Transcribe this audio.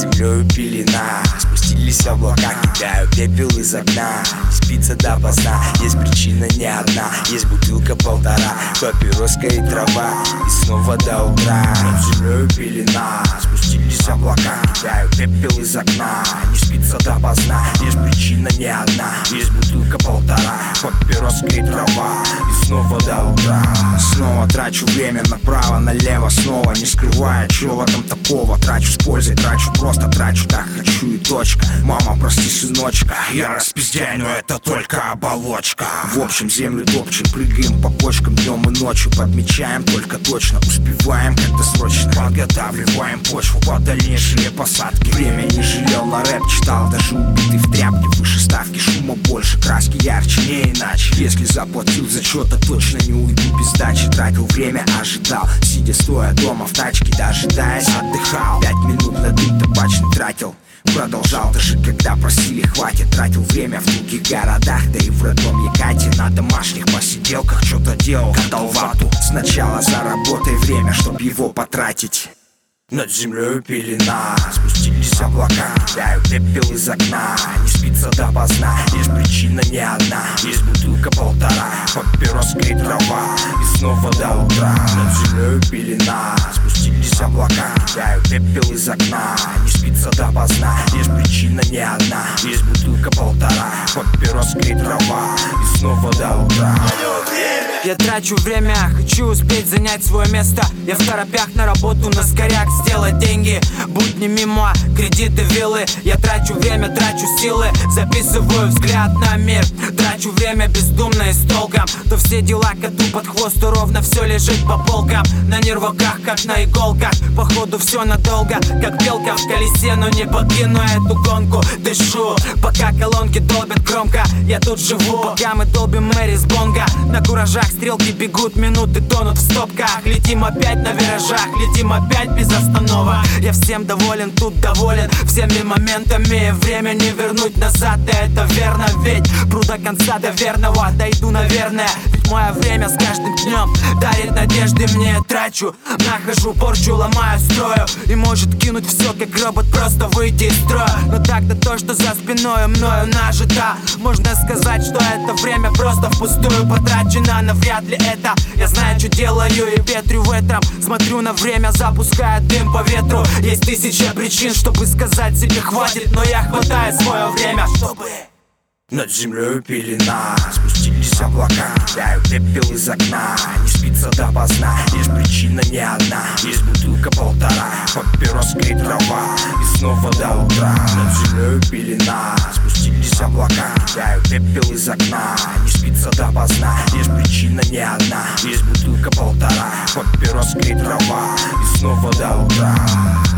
землею пелена. Спустились облака, кидаю пепел из окна. Не спится допоздна, есть причина не одна. Есть бутылка полтора, папироска и трава. И снова до утра. Над землею пелена. Спустились облака, кидаю пепел из окна. Не спится допоздна, есть причина не одна. Есть бутылка полтора, папироска и трава. И снова до утра. Снова трачу время направо-налево. Снова не скрывая, чё в этом такого. Трачу с пользой, трачу просто, трачу так хочу и точка. Мама, прости, сыночка, я распиздяй, но это только оболочка. В общем, землю топчем, прыгаем по почкам днем и ночью. Подмечаем только точно, успеваем как-то срочно. Подготавливаем почву под дальнейшие посадки. Время не жалел, на рэп читал, даже убитый в тряпке. Выше ставки, шума больше, краски ярче, не иначе. Если заплатил за что-то, точно не уйду без дачи. Тратил время, ожидал, сидя стоя дома в тачке, дожидаясь, отдыхал. 5 минут на дым табачный тратил. Продолжал даже когда просили хватит. Тратил время в других городах, да и в родном Якате. На домашних посиделках что-то делал, катал вату. Сначала заработай время, чтоб его потратить. Над землею пелена. Спустились облака, кидаю пепел из окна. Не спится допоздна, есть причина не одна. Есть бутылка полтора, папироска и трава. И снова до утра. Над землею пелена. Спустились облака, кидаю пепел из окна. Не спится допоздна, есть причина не одна. Есть бутылка полтора, папироска и трава. И снова до утра. Я трачу время, хочу успеть занять свое место. Я в торопях на работу, на скоряк сделать деньги. Будни мимо, кредиты, виллы. Я трачу время, трачу силы. Записываю взгляд на мир. Трачу время бездумно и с толком. То все дела коту под хвост, то ровно все лежит по полкам. На нервах, как на иголках. Походу все надолго, как белка в колесе. Но не покину эту гонку. Дышу, пока колонки долбят громко. Я тут живу, пока мы долбим Мэри с бонга. На куражах стрелки бегут, минуты тонут в стопках. Летим опять на виражах, летим опять без остановок. Я всем доволен, тут доволен всеми моментами. Время не вернуть назад, да это верно. Ведь пру до конца, до верного дойду, наверное. Ведь мое время с каждым днем дарит надежды. Мне трачу, нахожу, порчу, ломаю, строю. И может кинуть все, как робот, просто выйти из строя. Но так-то то, что за спиной мною нажито. Можно сказать, что это время просто впустую потрачено. Но вряд ли это, я знаю, что делаю и ветрю ветром. Смотрю на время, запуская дым по ветру. Есть тысяча причин, чтобы сказать себе хватит. Но я хватаю свое время, чтобы... Над землею пелена. Спустились облака, кидаю пепел из окна. Не спится допоздна, есть причина не одна. Есть бутылка полтора, папироска и трава. И снова до утра. Над землею пелена. Спустились облака, кидаю пепел из окна. Не спится допоздна, есть причина не одна. Есть бутылка полтора, папироска и трава. И снова до утра.